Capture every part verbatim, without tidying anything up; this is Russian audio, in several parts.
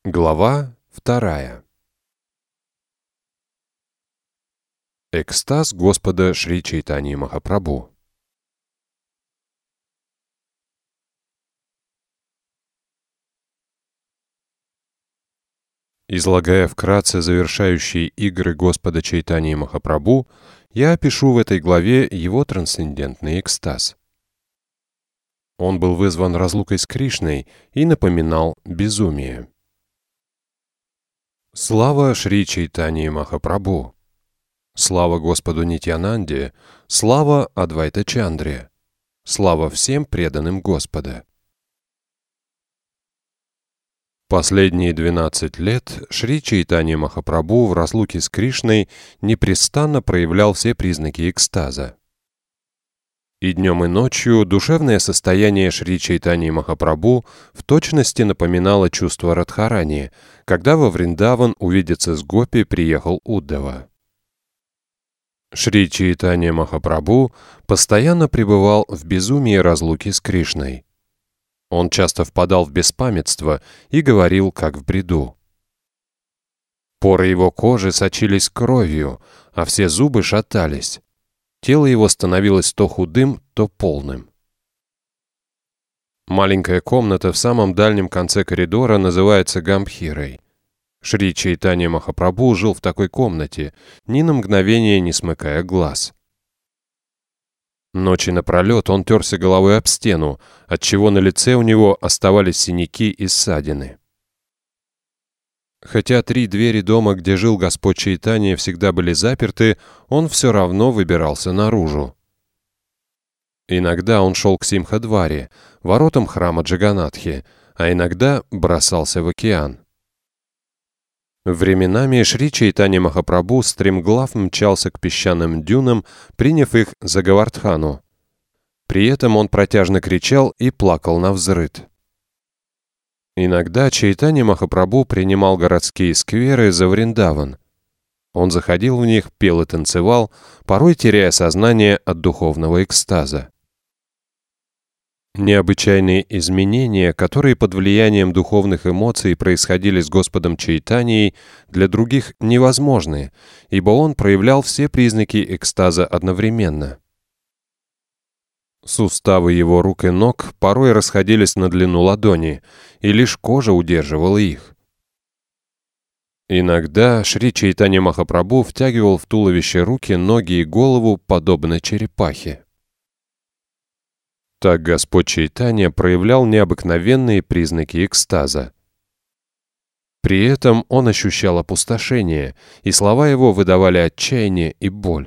Глава вторая. Экстаз Господа Шри Чайтаньи Махапрабху. Излагая вкратце завершающие игры Господа Чайтаньи Махапрабху, я опишу в этой главе его трансцендентный экстаз. Он был вызван разлукой с Кришной и напоминал безумие. Слава Шри Чайтаньи Махапрабху! Слава Господу Нитьянанде! Слава Адвайта Чандре! Слава всем преданным Господа! Последние двенадцать лет Шри Чайтанья Махапрабху в разлуке с Кришной непрестанно проявлял все признаки экстаза. И днем и ночью душевное состояние Шри Чайтаньи Махапрабху в точности напоминало чувство Радхарани, когда во Вриндаван увидеться с Гопи приехал Уддава. Шри Чайтанья Махапрабху постоянно пребывал в безумии разлуки с Кришной. Он часто впадал в беспамятство и говорил, как в бреду. Поры его кожи сочились кровью, а все зубы шатались. Тело его становилось то худым, то полным. Маленькая комната в самом дальнем конце коридора называется Гамбхирой. Шри Чайтанья Махапрабху жил в такой комнате, ни на мгновение не смыкая глаз. Ночи напролет он терся головой об стену, отчего на лице у него оставались синяки и ссадины. Хотя три двери дома, где жил Господь Чайтанья, всегда были заперты, он все равно выбирался наружу. Иногда он шел к Симхадваре, воротам храма Джаганатхи, а иногда бросался в океан. Временами Шри Чайтанья Махапрабху стремглав мчался к песчаным дюнам, приняв их за Говардхану. При этом он протяжно кричал и плакал навзрыд. Иногда Чайтанья Махапрабху принимал городские скверы за Вриндаван. Он заходил в них, пел и танцевал, порой теряя сознание от духовного экстаза. Необычайные изменения, которые под влиянием духовных эмоций происходили с Господом Чайтаньей, для других невозможны, ибо он проявлял все признаки экстаза одновременно. Суставы его рук и ног порой расходились на длину ладони, и лишь кожа удерживала их. Иногда Шри Чайтанья Махапрабху втягивал в туловище руки, ноги и голову, подобно черепахе. Так Господь Чайтанья проявлял необыкновенные признаки экстаза. При этом он ощущал опустошение, и слова его выдавали отчаяние и боль.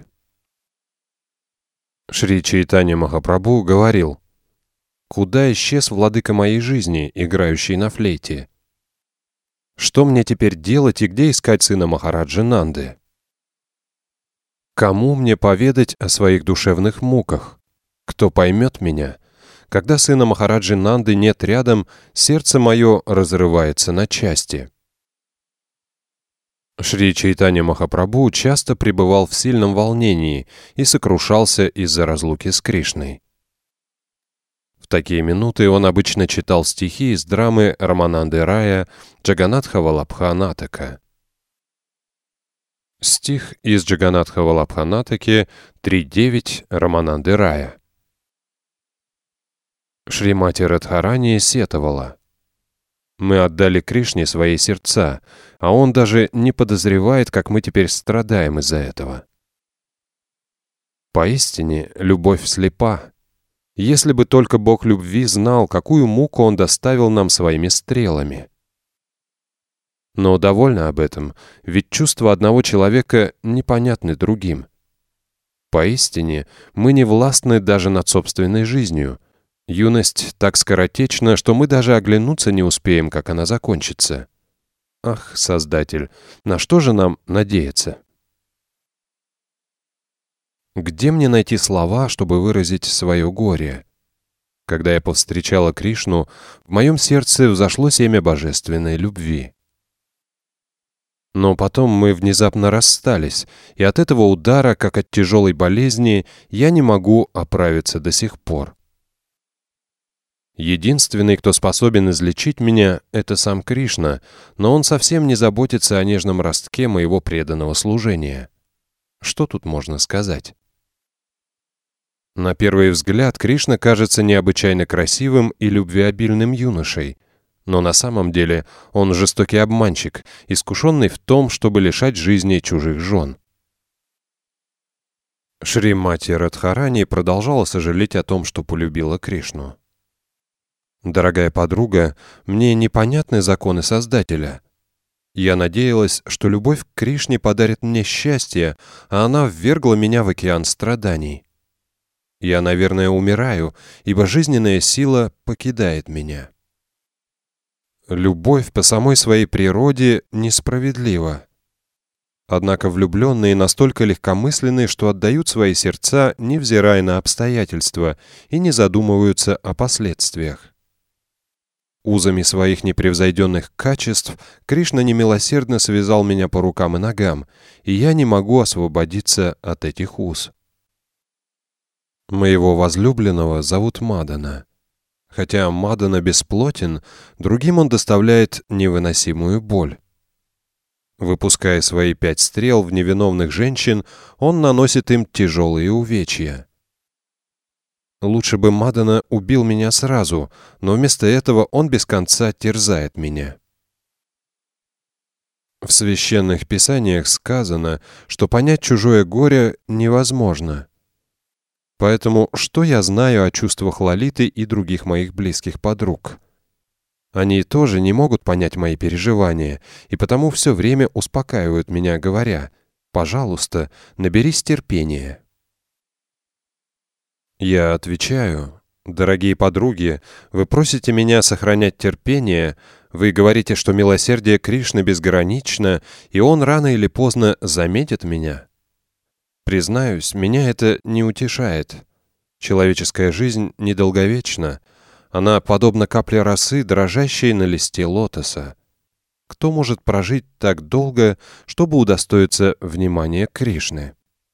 Шри Чайтанья Махапрабху говорил: «Куда исчез владыка моей жизни, играющий на флейте? Что мне теперь делать и где искать сына Махараджи Нанды? Кому мне поведать о своих душевных муках? Кто поймет меня? Когда сына Махараджи Нанды нет рядом, сердце мое разрывается на части». Шри Чайтанья Махапрабху часто пребывал в сильном волнении и сокрушался из-за разлуки с Кришной. В такие минуты он обычно читал стихи из драмы Рамананды Рая «Джаганатха Валабха Натака». Стих из Джаганатха Валабха Натаки три девять Рамананды Рая. Шримати Радхарани сетовала: «Мы отдали Кришне свои сердца, а он даже не подозревает, как мы теперь страдаем из-за этого». Поистине, любовь слепа. Если бы только Бог любви знал, какую муку Он доставил нам своими стрелами. Но довольно об этом, ведь чувства одного человека непонятны другим. Поистине, мы не властны даже над собственной жизнью. Юность так скоротечна, что мы даже оглянуться не успеем, как она закончится. Ах, Создатель, на что же нам надеяться? Где мне найти слова, чтобы выразить свое горе? Когда я повстречала Кришну, в моем сердце взошло семя божественной любви. Но потом мы внезапно расстались, и от этого удара, как от тяжелой болезни, я не могу оправиться до сих пор. Единственный, кто способен излечить меня, это сам Кришна, но он совсем не заботится о нежном ростке моего преданного служения. Что тут можно сказать? На первый взгляд Кришна кажется необычайно красивым и любвеобильным юношей, но на самом деле он жестокий обманщик, искушенный в том, чтобы лишать жизни чужих жен. Шримати Радхарани продолжала сожалеть о том, что полюбила Кришну. «Дорогая подруга, мне непонятны законы Создателя. Я надеялась, что любовь к Кришне подарит мне счастье, а она ввергла меня в океан страданий. Я, наверное, умираю, ибо жизненная сила покидает меня. Любовь по самой своей природе несправедлива. Однако влюбленные настолько легкомысленны, что отдают свои сердца, невзирая на обстоятельства, и не задумываются о последствиях. Узами своих непревзойденных качеств Кришна немилосердно связал меня по рукам и ногам, и я не могу освободиться от этих уз. Моего возлюбленного зовут Мадана. Хотя Мадана бесплотен, другим он доставляет невыносимую боль. Выпуская свои пять стрел в невиновных женщин, он наносит им тяжелые увечья. Лучше бы Мадана убил меня сразу, но вместо этого он без конца терзает меня. В священных писаниях сказано, что понять чужое горе невозможно. Поэтому что я знаю о чувствах Лалиты и других моих близких подруг? Они тоже не могут понять мои переживания, и потому все время успокаивают меня, говоря: «Пожалуйста, наберись терпения». Я отвечаю: «Дорогие подруги, вы просите меня сохранять терпение, вы говорите, что милосердие Кришны безгранично, и он рано или поздно заметит меня. Признаюсь, меня это не утешает. Человеческая жизнь недолговечна, она подобна капле росы, дрожащей на листе лотоса. Кто может прожить так долго, чтобы удостоиться внимания Кришны?»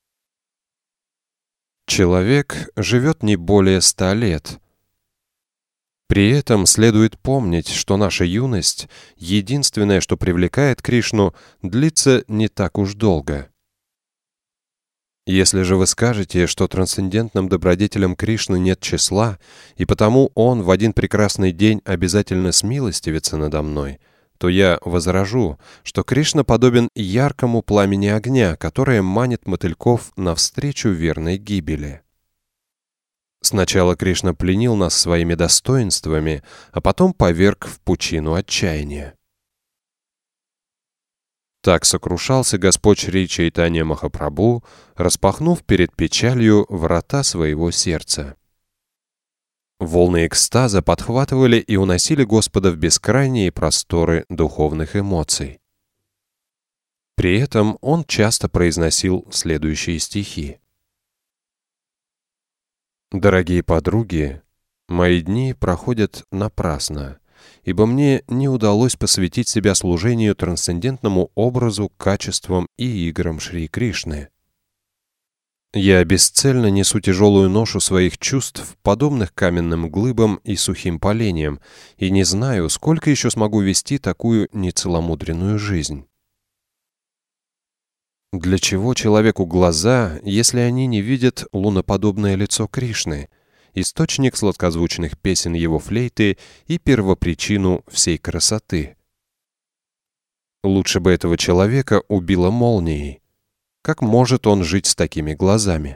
Человек живет не более ста лет. При этом следует помнить, что наша юность, единственное, что привлекает Кришну, длится не так уж долго. Если же вы скажете, что трансцендентным добродетелям Кришны нет числа, и потому он в один прекрасный день обязательно смилостивится надо мной, то я возражу, что Кришна подобен яркому пламени огня, которое манит мотыльков навстречу верной гибели. Сначала Кришна пленил нас своими достоинствами, а потом поверг в пучину отчаяния. Так сокрушался Господь Шри Чайтанья Махапрабху, распахнув перед печалью врата своего сердца. Волны экстаза подхватывали и уносили Господа в бескрайние просторы духовных эмоций. При этом он часто произносил следующие стихи. «Дорогие подруги, мои дни проходят напрасно, ибо мне не удалось посвятить себя служению трансцендентному образу, качествам и играм Шри Кришны. Я бесцельно несу тяжелую ношу своих чувств, подобных каменным глыбам и сухим поленьям, и не знаю, сколько еще смогу вести такую нецеломудренную жизнь. Для чего человеку глаза, если они не видят луноподобное лицо Кришны, источник сладкозвучных песен его флейты и первопричину всей красоты? Лучше бы этого человека убило молнией. Как может он жить с такими глазами?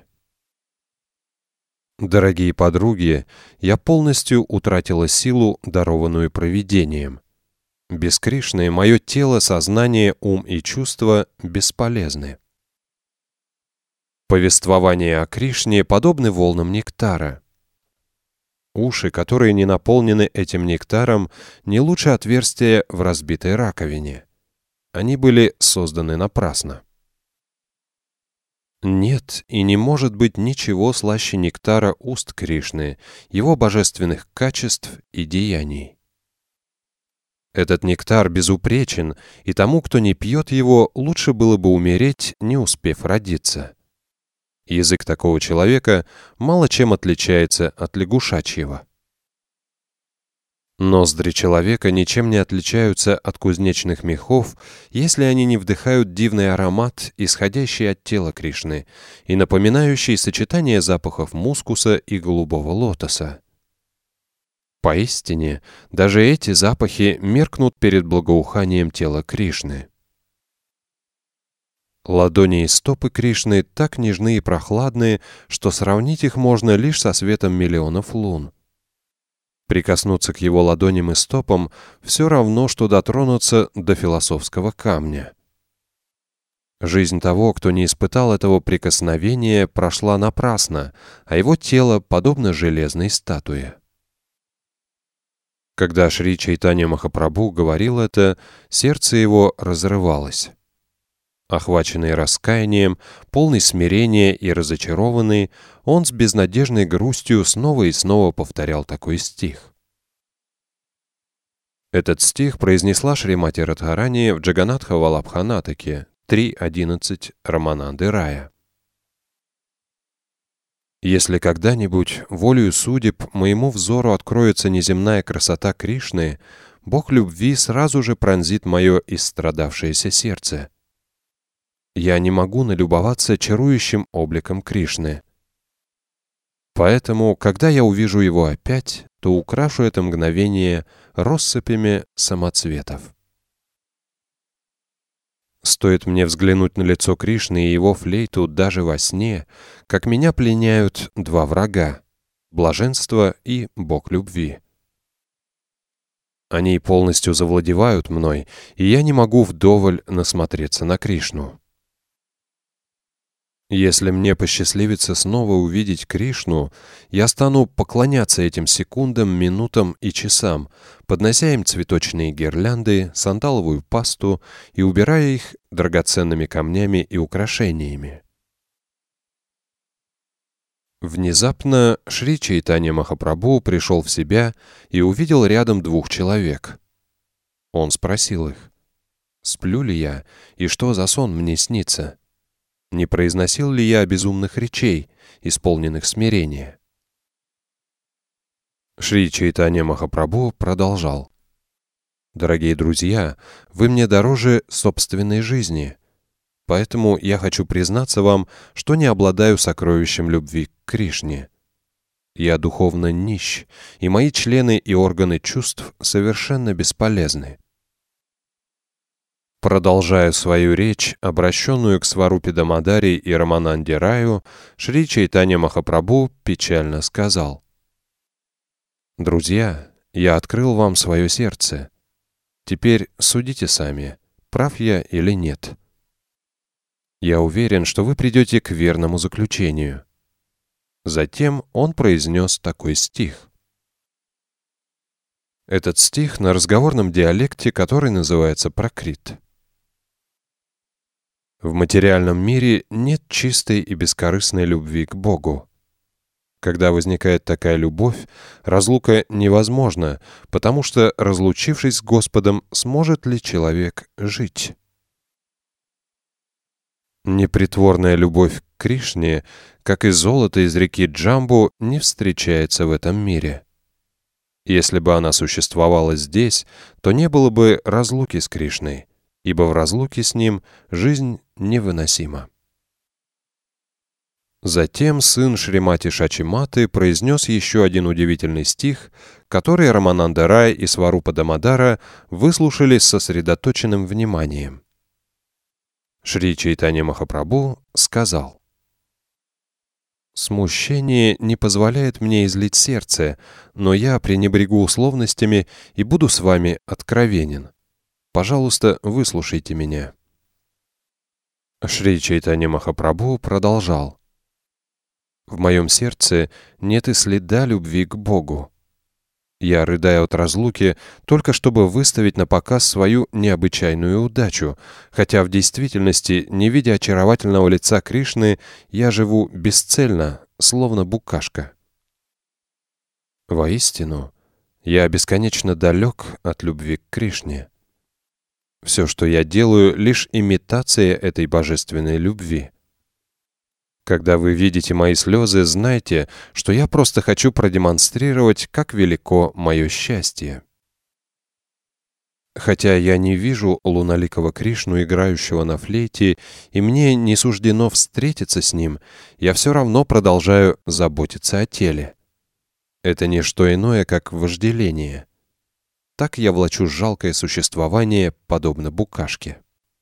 Дорогие подруги, я полностью утратила силу, дарованную провидением. Без Кришны мое тело, сознание, ум и чувства бесполезны. Повествования о Кришне подобны волнам нектара. Уши, которые не наполнены этим нектаром, не лучше отверстия в разбитой раковине. Они были созданы напрасно. Нет и не может быть ничего слаще нектара уст Кришны, его божественных качеств и деяний. Этот нектар безупречен, и тому, кто не пьет его, лучше было бы умереть, не успев родиться. Язык такого человека мало чем отличается от лягушачьего. Ноздри человека ничем не отличаются от кузнечных мехов, если они не вдыхают дивный аромат, исходящий от тела Кришны, и напоминающий сочетание запахов мускуса и голубого лотоса. Поистине, даже эти запахи меркнут перед благоуханием тела Кришны. Ладони и стопы Кришны так нежны и прохладные, что сравнить их можно лишь со светом миллионов лун. Прикоснуться к его ладоням и стопам все равно, что дотронуться до философского камня. Жизнь того, кто не испытал этого прикосновения, прошла напрасно, а его тело подобно железной статуе. Когда Шри Чайтанья Махапрабху говорил это, сердце его разрывалось. Охваченный раскаянием, полный смирения и разочарованный, он с безнадежной грустью снова и снова повторял такой стих. Этот стих произнесла Шримати Радхарани в Джаганатха Валабханатаке три одиннадцать Рамананды Рая. Если когда-нибудь, волею судеб, моему взору откроется неземная красота Кришны, Бог любви сразу же пронзит мое истрадавшееся сердце. Я не могу налюбоваться чарующим обликом Кришны. Поэтому, когда я увижу его опять, то украшу это мгновение россыпями самоцветов. Стоит мне взглянуть на лицо Кришны и его флейту даже во сне, как меня пленяют два врага — блаженство и Бог любви. Они полностью завладевают мной, и я не могу вдоволь насмотреться на Кришну. Если мне посчастливится снова увидеть Кришну, я стану поклоняться этим секундам, минутам и часам, поднося им цветочные гирлянды, сандаловую пасту и убирая их драгоценными камнями и украшениями. Внезапно Шри Чайтанья Махапрабху пришел в себя и увидел рядом двух человек. Он спросил их: «Сплю ли я, и что за сон мне снится? Не произносил ли я безумных речей, исполненных смирения?» Шри Чайтанья Махапрабху продолжал: «Дорогие друзья, вы мне дороже собственной жизни, поэтому я хочу признаться вам, что не обладаю сокровищем любви к Кришне. Я духовно нищ, и мои члены и органы чувств совершенно бесполезны». Продолжая свою речь, обращенную к Сварупе Дамадари и Рамананде Раю, Шри Чайтанья Махапрабху печально сказал: «Друзья, я открыл вам свое сердце. Теперь судите сами, прав я или нет. Я уверен, что вы придете к верному заключению». Затем он произнес такой стих. Этот стих на разговорном диалекте, который называется пракрит. В материальном мире нет чистой и бескорыстной любви к Богу. Когда возникает такая любовь, разлука невозможна, потому что, разлучившись с Господом, сможет ли человек жить? Непритворная любовь к Кришне, как и золото из реки Джамбу, не встречается в этом мире. Если бы она существовала здесь, то не было бы разлуки с Кришной, ибо в разлуке с ним жизнь невыносима. Затем сын Шримати Шачиматы произнес еще один удивительный стих, который Рамананда Рай и Сварупа Дамадара выслушали с сосредоточенным вниманием. Шри Чайтанья Махапрабху сказал: «Смущение не позволяет мне излить сердце, но я пренебрегу условностями и буду с вами откровенен. Пожалуйста, выслушайте меня». Шри Чайтанья Махапрабху продолжал: «В моем сердце нет и следа любви к Богу. Я рыдаю от разлуки, только чтобы выставить на показ свою необычайную удачу, хотя в действительности, не видя очаровательного лица Кришны, я живу бесцельно, словно букашка. Воистину, я бесконечно далек от любви к Кришне. Все, что я делаю, лишь имитация этой божественной любви. Когда вы видите мои слезы, знайте, что я просто хочу продемонстрировать, как велико мое счастье. Хотя я не вижу луналикого Кришну, играющего на флейте, и мне не суждено встретиться с ним, я все равно продолжаю заботиться о теле. Это не что иное, как вожделение. Так я влачу жалкое существование, подобно букашке.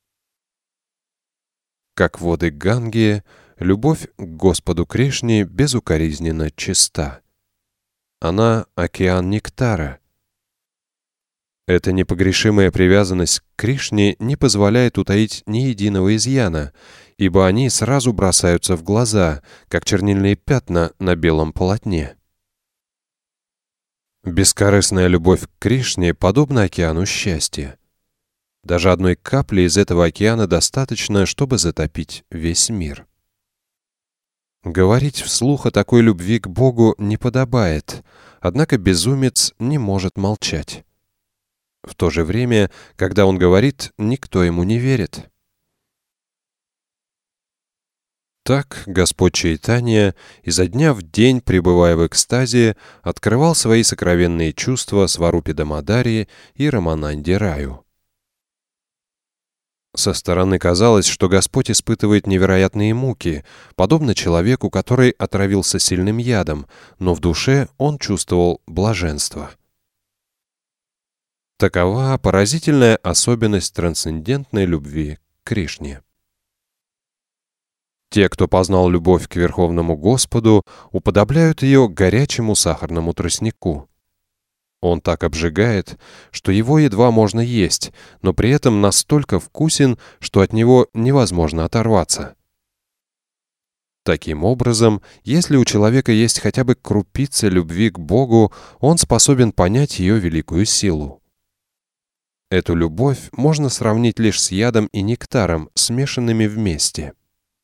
Как воды Ганги, любовь к Господу Кришне безукоризненно чиста. Она — океан нектара. Эта непогрешимая привязанность к Кришне не позволяет утаить ни единого изъяна, ибо они сразу бросаются в глаза, как чернильные пятна на белом полотне. Бескорыстная любовь к Кришне подобна океану счастья. Даже одной капли из этого океана достаточно, чтобы затопить весь мир. Говорить вслух о такой любви к Богу не подобает, однако безумец не может молчать. В то же время, когда он говорит, никто ему не верит. Так Господь Чайтанья, изо дня в день, пребывая в экстазе, открывал свои сокровенные чувства Сварупе Дамадари и Рамананде Раю. Со стороны казалось, что Господь испытывает невероятные муки, подобно человеку, который отравился сильным ядом, но в душе он чувствовал блаженство. Такова поразительная особенность трансцендентной любви к Кришне. Те, кто познал любовь к Верховному Господу, уподобляют ее горячему сахарному тростнику. Он так обжигает, что его едва можно есть, но при этом настолько вкусен, что от него невозможно оторваться. Таким образом, если у человека есть хотя бы крупица любви к Богу, он способен понять ее великую силу. Эту любовь можно сравнить лишь с ядом и нектаром, смешанными вместе.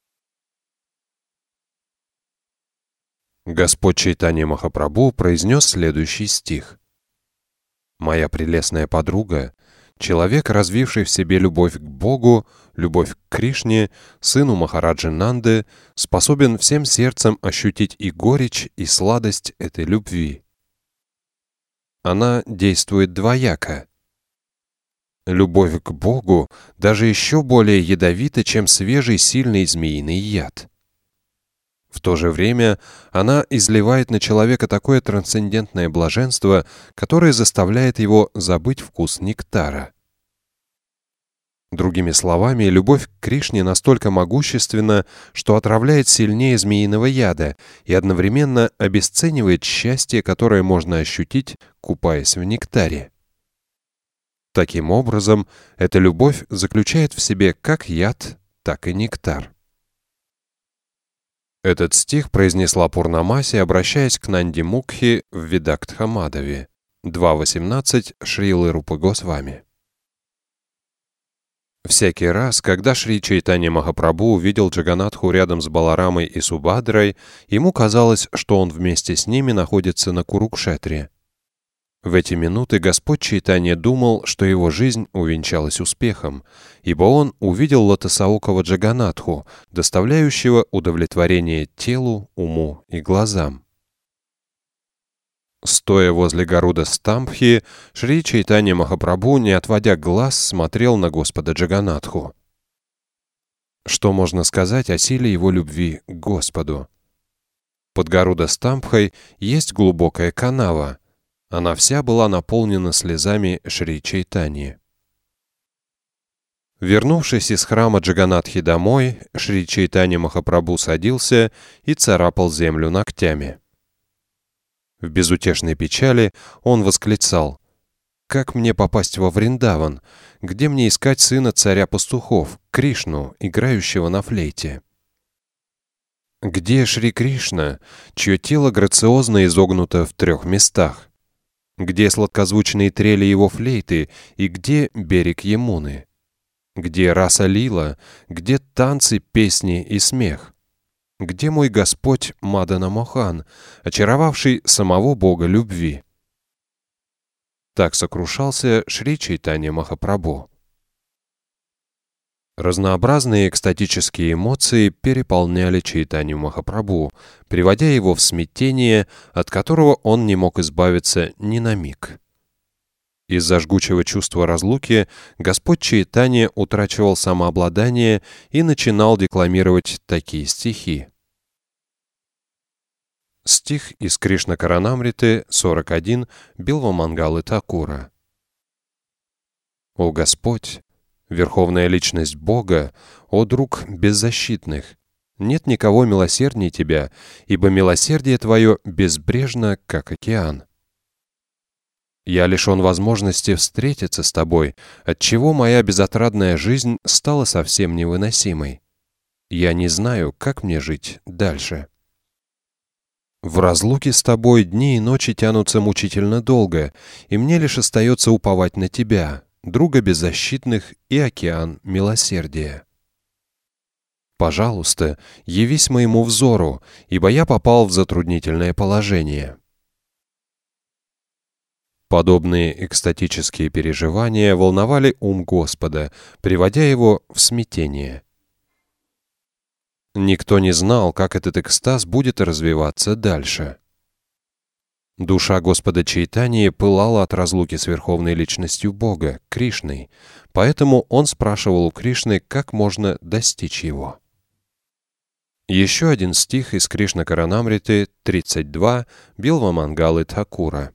Господь Чайтанья Махапрабху произнес следующий стих. «Моя прелестная подруга, человек, развивший в себе любовь к Богу, любовь к Кришне, сыну Махараджи Нанды, способен всем сердцем ощутить и горечь, и сладость этой любви. Она действует двояко. Любовь к Богу даже еще более ядовита, чем свежий сильный змеиный яд. В то же время она изливает на человека такое трансцендентное блаженство, которое заставляет его забыть вкус нектара. Другими словами, любовь к Кришне настолько могущественна, что отравляет сильнее змеиного яда и одновременно обесценивает счастье, которое можно ощутить, купаясь в нектаре. Таким образом, эта любовь заключает в себе как яд, так и нектар. Этот стих произнесла Пурнамаси, обращаясь к Нанди Мукхи в Видактха-Мадхаве, два восемнадцать Шрилы Рупы Госвами. Всякий раз, когда Шри Чайтанья Махапрабху увидел Джаганатху рядом с Баларамой и Субхадрой, ему казалось, что он вместе с ними находится на Курукшетре. В эти минуты Господь Чайтанья думал, что его жизнь увенчалась успехом, ибо он увидел лотосоокого Джаганатху, доставляющего удовлетворение телу, уму и глазам. Стоя возле Гаруда Стамбхи, Шри Чайтанья Махапрабху, не отводя глаз, смотрел на Господа Джаганатху. Что можно сказать о силе его любви к Господу? Под Гаруда Стамбхой есть глубокая канава. Она вся была наполнена слезами Шри Чайтаньи. Вернувшись из храма Джаганатхи домой, Шри Чайтанья Махапрабху садился и царапал землю ногтями. В безутешной печали он восклицал: «Как мне попасть во Вриндаван? Где мне искать сына царя пастухов, Кришну, играющего на флейте? Где Шри Кришна, чье тело грациозно изогнуто в трех местах? Где сладкозвучные трели его флейты и где берег Ямуны? Где раса лила, где танцы, песни и смех? Где мой Господь Мадана Мохан, очаровавший самого Бога любви?» Так сокрушался Шри Чайтанья Махапрабху. Разнообразные экстатические эмоции переполняли Чайтанью Махапрабху, приводя его в смятение, от которого он не мог избавиться ни на миг. Из-за жгучего чувства разлуки Господь Чайтанья утрачивал самообладание и начинал декламировать такие стихи. Стих из Кришна Каранамриты, сорок один, Билва Мангалы Такура. «О Господь, Верховная Личность Бога, о друг беззащитных, нет никого милосердней Тебя, ибо милосердие Твое безбрежно, как океан. Я лишен возможности встретиться с Тобой, отчего моя безотрадная жизнь стала совсем невыносимой. Я не знаю, как мне жить дальше. В разлуке с Тобой дни и ночи тянутся мучительно долго, и мне лишь остается уповать на Тебя, друга беззащитных и океан милосердия. Пожалуйста, явись моему взору, ибо я попал в затруднительное положение». Подобные экстатические переживания волновали ум Господа, приводя его в смятение. Никто не знал, как этот экстаз будет развиваться дальше. Душа Господа Чайтаньи пылала от разлуки с Верховной Личностью Бога, Кришной, поэтому он спрашивал у Кришны, как можно достичь его. Еще один стих из Кришна Каранамриты, тридцать два, Билва Мангалы Такура.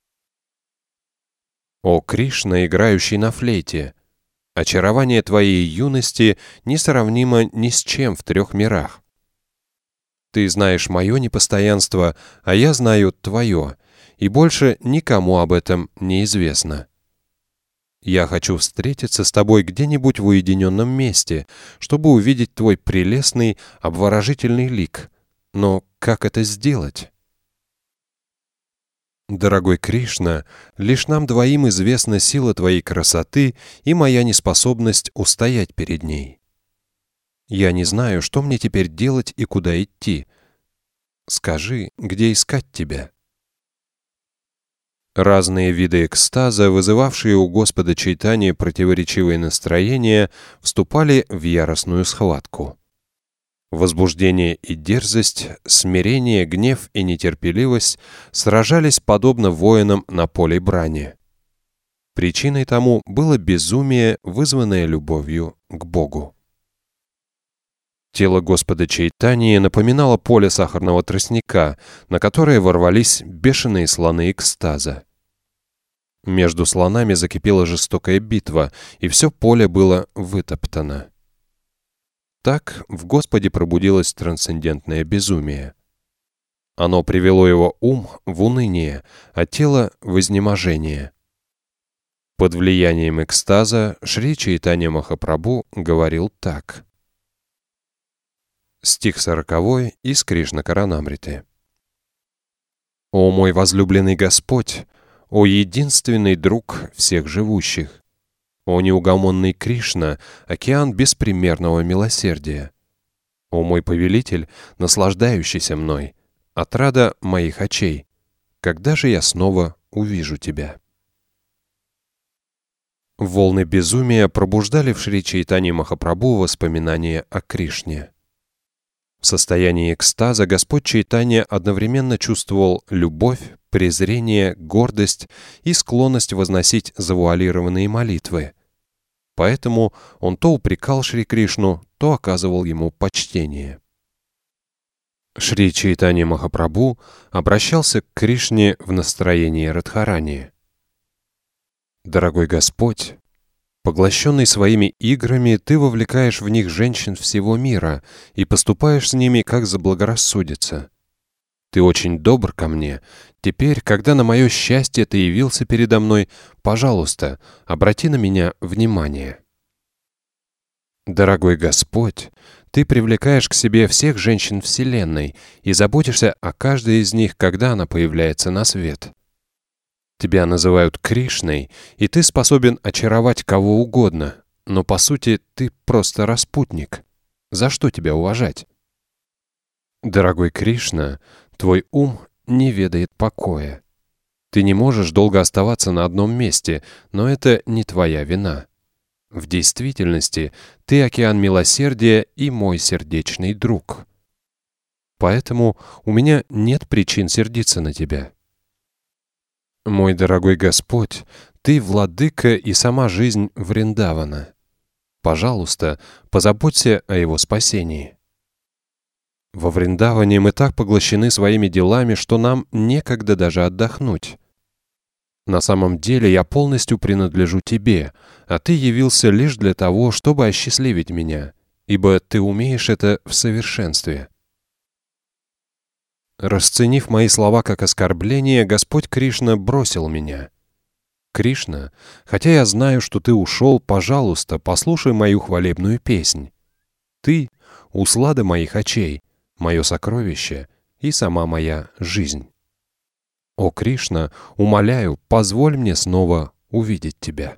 «О Кришна, играющий на флейте! Очарование твоей юности несравнимо ни с чем в трех мирах. Ты знаешь мое непостоянство, а я знаю твое, и больше никому об этом не известно. Я хочу встретиться с тобой где-нибудь в уединенном месте, чтобы увидеть твой прелестный, обворожительный лик. Но как это сделать? Дорогой Кришна, лишь нам двоим известна сила твоей красоты и моя неспособность устоять перед ней. Я не знаю, что мне теперь делать и куда идти. Скажи, где искать тебя?» Разные виды экстаза, вызывавшие у Господа Чайтаньи противоречивые настроения, вступали в яростную схватку. Возбуждение и дерзость, смирение, гнев и нетерпеливость сражались подобно воинам на поле брани. Причиной тому было безумие, вызванное любовью к Богу. Тело Господа Чайтаньи напоминало поле сахарного тростника, на которое ворвались бешеные слоны экстаза. Между слонами закипела жестокая битва, и все поле было вытоптано. Так в Господе пробудилось трансцендентное безумие. Оно привело его ум в уныние, а тело в изнеможение. Под влиянием экстаза Шри Чайтанья Махапрабху говорил так. Стих сороковой из Кришна Каранамриты. «О мой возлюбленный Господь, о единственный друг всех живущих! О неугомонный Кришна, океан беспримерного милосердия! О мой повелитель, наслаждающийся мной, отрада моих очей! Когда же я снова увижу тебя?» Волны безумия пробуждали в Шри Чайтаньи Махапрабху воспоминания о Кришне. В состоянии экстаза Господь Чайтанья одновременно чувствовал любовь, презрение, гордость и склонность возносить завуалированные молитвы. Поэтому он то упрекал Шри Кришну, то оказывал ему почтение. Шри Чайтанья Махапрабху обращался к Кришне в настроении Радхарани. «Дорогой Господь, поглощенный своими играми, ты вовлекаешь в них женщин всего мира и поступаешь с ними, как заблагорассудится. Ты очень добр ко мне. Теперь, когда на мое счастье ты явился передо мной, пожалуйста, обрати на меня внимание. Дорогой Господь, ты привлекаешь к себе всех женщин Вселенной и заботишься о каждой из них, когда она появляется на свет. Тебя называют Кришной, и ты способен очаровать кого угодно, но, по сути, ты просто распутник. За что тебя уважать? Дорогой Кришна, твой ум не ведает покоя. Ты не можешь долго оставаться на одном месте, но это не твоя вина. В действительности ты океан милосердия и мой сердечный друг. Поэтому у меня нет причин сердиться на тебя. Мой дорогой Господь, ты владыка и сама жизнь Вриндавана. Пожалуйста, позаботься о его спасении. Во Вриндаване мы так поглощены своими делами, что нам некогда даже отдохнуть. На самом деле я полностью принадлежу тебе, а ты явился лишь для того, чтобы осчастливить меня, ибо ты умеешь это в совершенстве. Расценив мои слова как оскорбление, Господь Кришна бросил меня. Кришна, хотя я знаю, что ты ушел, пожалуйста, послушай мою хвалебную песнь. Ты — услада моих очей, мое сокровище и сама моя жизнь. О Кришна, умоляю, позволь мне снова увидеть тебя.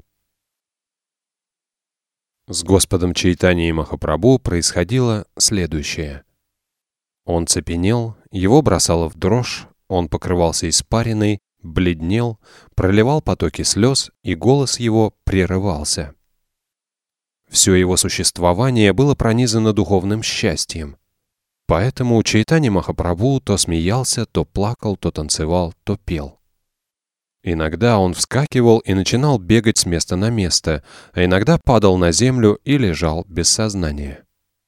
С Господом Чайтаньей Махапрабху происходило следующее. Он цепенел, его бросало в дрожь, он покрывался испариной, бледнел, проливал потоки слез, и голос его прерывался. Все его существование было пронизано духовным счастьем. Поэтому Чайтанья Махапрабху то смеялся, то плакал, то танцевал, то пел. Иногда он вскакивал и начинал бегать с места на место, а иногда падал на землю и лежал без сознания.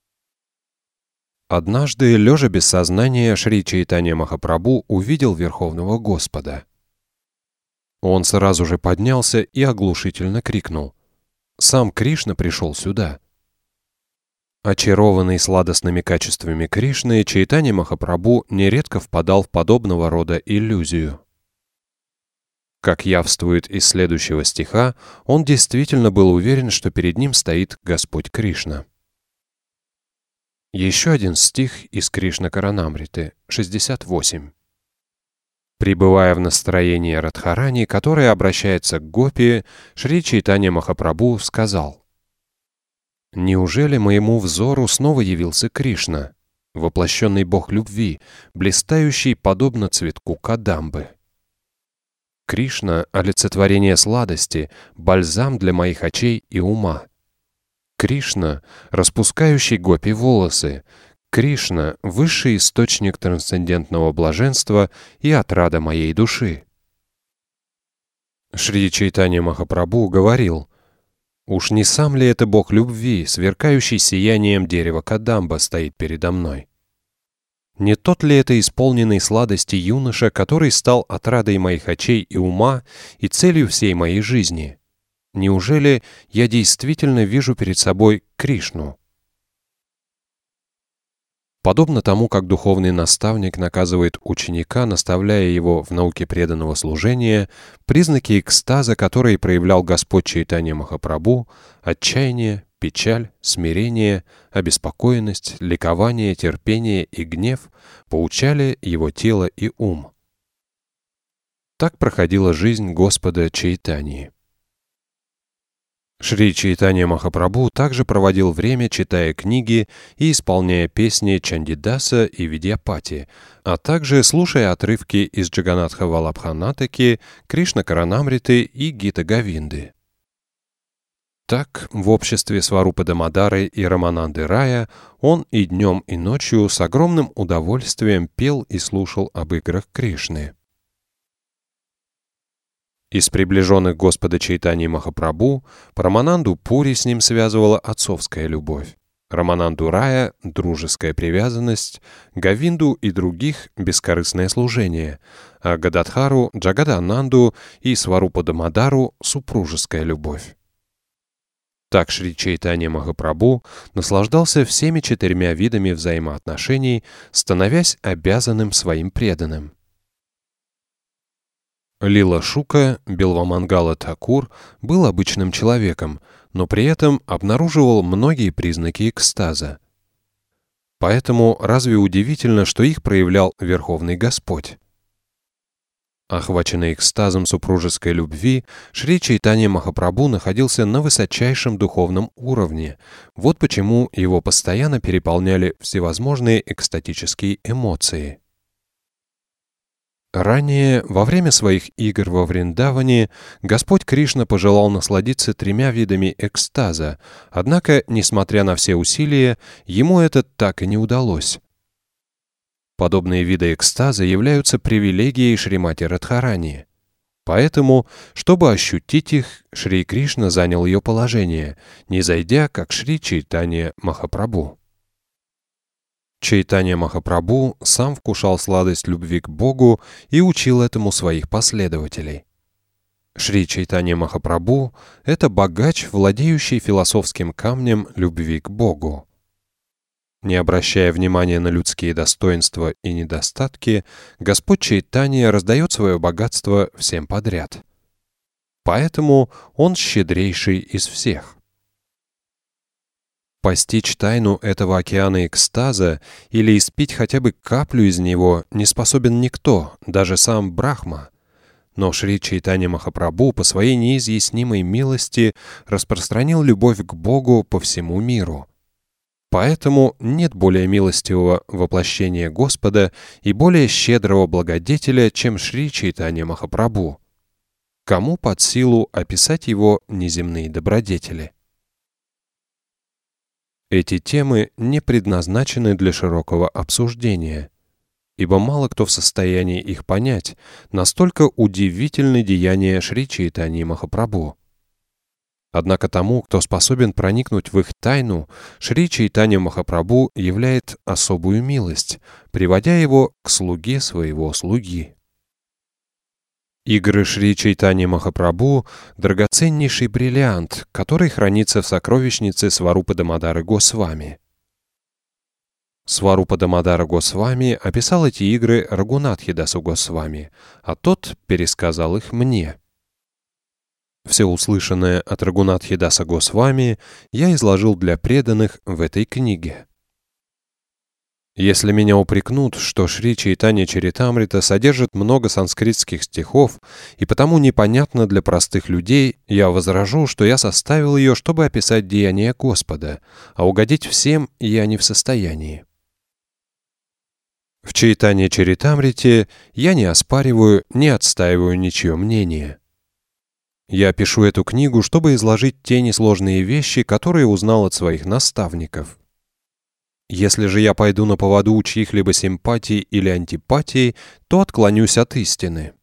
Однажды, лежа без сознания, Шри Чайтанья Махапрабху увидел Верховного Господа. Он сразу же поднялся и оглушительно крикнул: «Сам Кришна пришел сюда!» Очарованный сладостными качествами Кришны, Чайтанья Махапрабху нередко впадал в подобного рода иллюзию. Как явствует из следующего стиха, он действительно был уверен, что перед ним стоит Господь Кришна. Еще один стих из Кришна Каранамриты, шестьдесят восемь. Пребывая в настроении Радхарани, которое обращается к гопи, Шри Чайтанья Махапрабху сказал: «Неужели моему взору снова явился Кришна, воплощенный Бог любви, блистающий подобно цветку кадамбы? Кришна — олицетворение сладости, бальзам для моих очей и ума. Кришна — распускающий гопи волосы. Кришна — высший источник трансцендентного блаженства и отрада моей души». Шри Чайтанья Махапрабху говорил: «Уж не сам ли это Бог любви, сверкающий сиянием дерева кадамба, стоит передо мной? Не тот ли это исполненный сладости юноша, который стал отрадой моих очей и ума и целью всей моей жизни? Неужели я действительно вижу перед собой Кришну?» Подобно тому, как духовный наставник наказывает ученика, наставляя его в науке преданного служения, признаки экстаза, которые проявлял Господь Чайтанья Махапрабху — отчаяние, печаль, смирение, обеспокоенность, ликование, терпение и гнев — поучали его тело и ум. Так проходила жизнь Господа Чайтаньи. Шри Чайтанья Махапрабху также проводил время, читая книги и исполняя песни Чандидаса и Видьяпати, а также слушая отрывки из Джаганатха Валабханатаки, Кришна Каранамриты и Гита Говинды. Так, в обществе Сварупы Дамодары и Рамананды Рая он и днем, и ночью с огромным удовольствием пел и слушал об играх Кришны. Из приближенных Господа Чайтаньи Махапрабху Рамананду Пури с ним связывала отцовская любовь, Рамананду Рая — дружеская привязанность, Говинду и других — бескорыстное служение, а Гададхару, Джагадананду и Сварупу Дамодару — супружеская любовь. Так Шри Чайтанья Махапрабху наслаждался всеми четырьмя видами взаимоотношений, становясь обязанным своим преданным. Лила Шука, Билвамангала Thakур, был обычным человеком, но при этом обнаруживал многие признаки экстаза. Поэтому разве удивительно, что их проявлял Верховный Господь? Охваченный экстазом супружеской любви, Шри Чайтанья Махапрабху находился на высочайшем духовном уровне. Вот почему его постоянно переполняли всевозможные экстатические эмоции. Ранее, во время своих игр во Вриндаване, Господь Кришна пожелал насладиться тремя видами экстаза, однако, несмотря на все усилия, ему это так и не удалось. Подобные виды экстаза являются привилегией Шримати Радхарани. Поэтому, чтобы ощутить их, Шри Кришна занял ее положение, не зайдя, как Шри Чайтанья Махапрабху. Чайтанья Махапрабху сам вкушал сладость любви к Богу и учил этому своих последователей. Шри Чайтанья Махапрабху — это богач, владеющий философским камнем любви к Богу. Не обращая внимания на людские достоинства и недостатки, Господь Чайтанья раздает свое богатство всем подряд. Поэтому он щедрейший из всех. Постичь тайну этого океана экстаза или испить хотя бы каплю из него не способен никто, даже сам Брахма. Но Шри Чайтанья Махапрабху по своей неизъяснимой милости распространил любовь к Богу по всему миру. Поэтому нет более милостивого воплощения Господа и более щедрого благодетеля, чем Шри Чайтанья Махапрабху. Кому под силу описать его неземные добродетели? Эти темы не предназначены для широкого обсуждения, ибо мало кто в состоянии их понять, настолько удивительны деяния Шри Чайтаньи Махапрабху. Однако тому, кто способен проникнуть в их тайну, Шри Чайтанья Махапрабху являет особую милость, приводя его к слуге своего слуги. Игры Шри Чайтаньи Махапрабху — драгоценнейший бриллиант, который хранится в сокровищнице Сварупа Дамодара Госвами. Сварупа Дамодара Госвами описал эти игры Рагунатхидасу Госвами, а тот пересказал их мне. Все услышанное от Рагунатхидаса Госвами я изложил для преданных в этой книге. Если меня упрекнут, что Шри Чайтанья Чаритамрита содержит много санскритских стихов и потому непонятно для простых людей, я возражу, что я составил ее, чтобы описать деяния Господа, а угодить всем я не в состоянии. В Чайтанья Чаритамрите я не оспариваю, не отстаиваю ничье мнение. Я пишу эту книгу, чтобы изложить те несложные вещи, которые узнал от своих наставников. Если же я пойду на поводу у чьих-либо симпатий или антипатий, то отклонюсь от истины.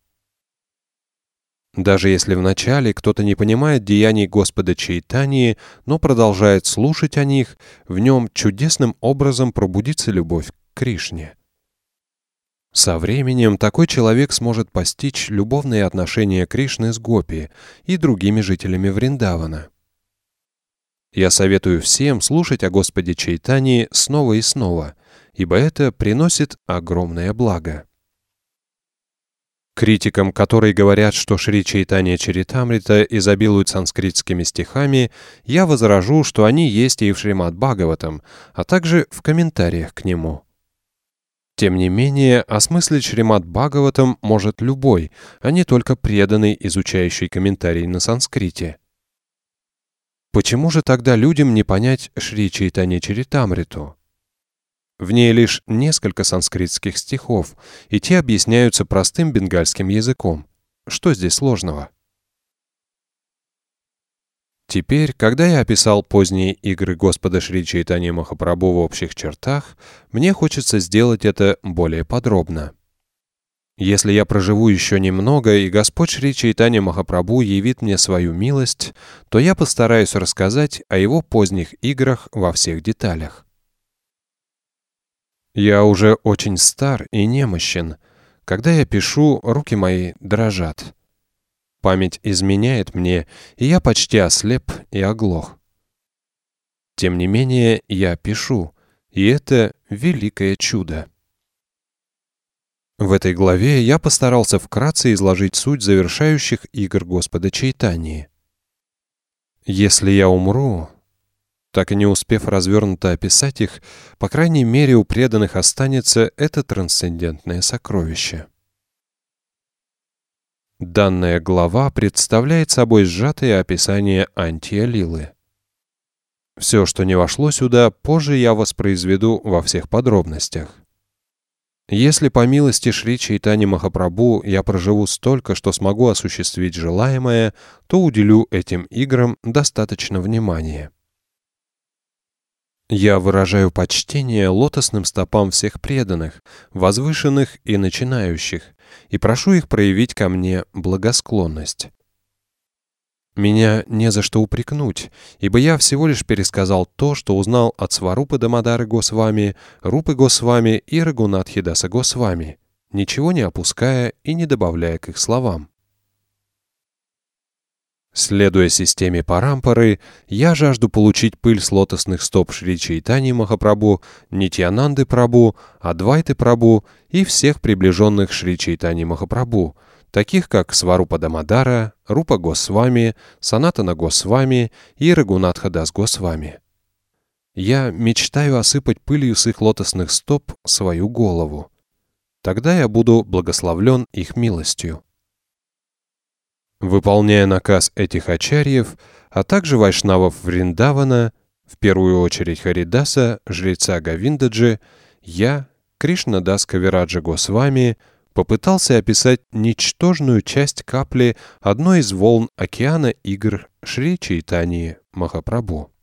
Даже если вначале кто-то не понимает деяний Господа Чайтаньи, но продолжает слушать о них, в нем чудесным образом пробудится любовь к Кришне. Со временем такой человек сможет постичь любовные отношения Кришны с гопи и другими жителями Вриндавана. Я советую всем слушать о Господе Чайтаньи снова и снова, ибо это приносит огромное благо. Критикам, которые говорят, что Шри Чайтанья Чаритамрита изобилует санскритскими стихами, я возражу, что они есть и в Шримад Бхагаватам, а также в комментариях к нему. Тем не менее, осмыслить Шримад Бхагаватам может любой, а не только преданный, изучающий комментарий на санскрите. Почему же тогда людям не понять Шри Чайтанья Чаритамриту? В ней лишь несколько санскритских стихов, и те объясняются простым бенгальским языком. Что здесь сложного? Теперь, когда я описал поздние игры Господа Шри Чайтаньи Махапрабху в общих чертах, мне хочется сделать это более подробно. Если я проживу еще немного, и Господь Шри Чайтанья Махапрабху явит мне свою милость, то я постараюсь рассказать о его поздних играх во всех деталях. Я уже очень стар и немощен. Когда я пишу, руки мои дрожат. Память изменяет мне, и я почти ослеп и оглох. Тем не менее, я пишу, и это великое чудо. В этой главе я постарался вкратце изложить суть завершающих игр Господа Чайтаньи. Если я умру, так и не успев развернуто описать их, по крайней мере у преданных останется это трансцендентное сокровище. Данная глава представляет собой сжатое описание Антья-лилы. Все, что не вошло сюда, позже я воспроизведу во всех подробностях. Если по милости Шри Чайтаньи Махапрабху я проживу столько, что смогу осуществить желаемое, то уделю этим играм достаточно внимания. Я выражаю почтение лотосным стопам всех преданных, возвышенных и начинающих, и прошу их проявить ко мне благосклонность. Меня не за что упрекнуть, ибо я всего лишь пересказал то, что узнал от Сварупы Дамодары Госвами, Рупы Госвами и Рагунатхидаса Госвами, ничего не опуская и не добавляя к их словам. Следуя системе Парампары, я жажду получить пыль с лотосных стоп Шри Чайтаньи Махапрабху, Нитьянанды Прабху, Адвайты Прабху и всех приближенных Шри Чайтаньи Махапрабху, таких как Сварупа Дамодара, Рупа Госвами, Санатана Госвами и Рагунатхадас Госвами. Я мечтаю осыпать пылью с их лотосных стоп свою голову. Тогда я буду благословлен их милостью. Выполняя наказ этих ачарьев, а также вайшнавов Вриндавана, в первую очередь Харидаса, жреца Говиндаджи, я, Кришнадас Кавираджа Госвами, попытался описать ничтожную часть капли одной из волн океана игр Шри Чайтаньи Махапрабху.